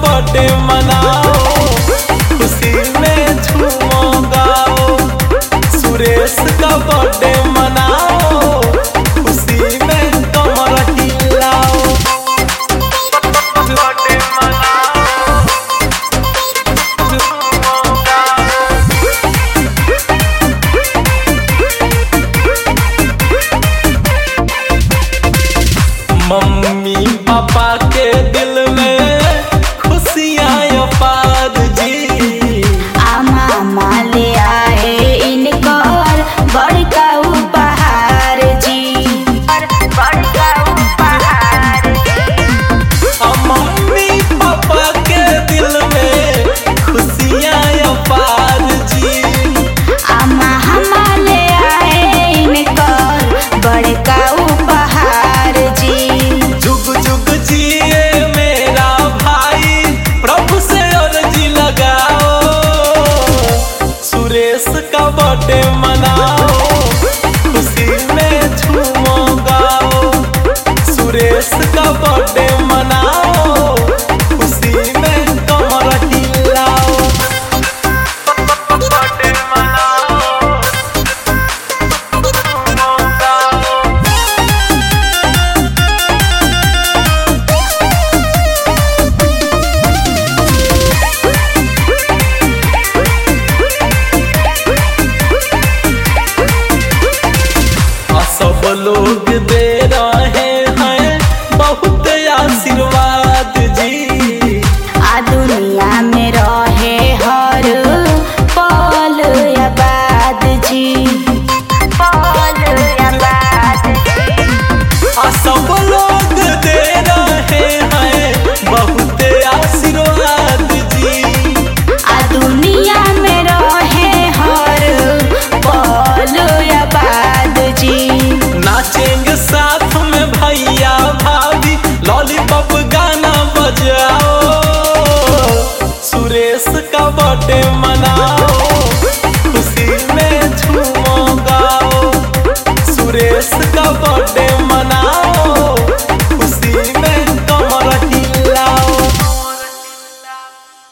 Birthday मनाओ, खुशी में झूमो गाओ। सुरेश का बर्थडे मनाओ, खुशी में कमर हिलाओ। बर्थडे मनाओ, झूमो गाओ। मम्मी पापा के दिल में खुशियाँ अपार जी। मामा ले आए इनकर बड़का उपहार जी, बड़का उपहार। मम्मी पापा के दिल में खुशियाँ अपार जी। मामा ले आए इनकर बड़का उपहार जी। जुग जुग जिए मेरा भाई, प्रभु से अर्जी लगाओ। सुरेश का बर्थडे मनाओ, खुशी में झूमो गाओ। सुरेश का बर्थडे मनाओ, खुशी में कमर हिलाओ। बर्थडे मनाओ, झूमो गाओ। सब लोग दे रहे हैं बहुत आशीर्वाद जी। दुनिया में रहे हर पल आबाद जी, पल आबाद जी। सब लोग दे रहे हैं बहुत आशीर्वाद जी। दुनिया में रहे हर पल आबाद जी। नाचेंगे साथ में भैया भाभी, लॉलीपॉप गाना बजाओ। सुरेश का बर्थडे मनाओ, खुशी में झूमो गाओ। सुरेश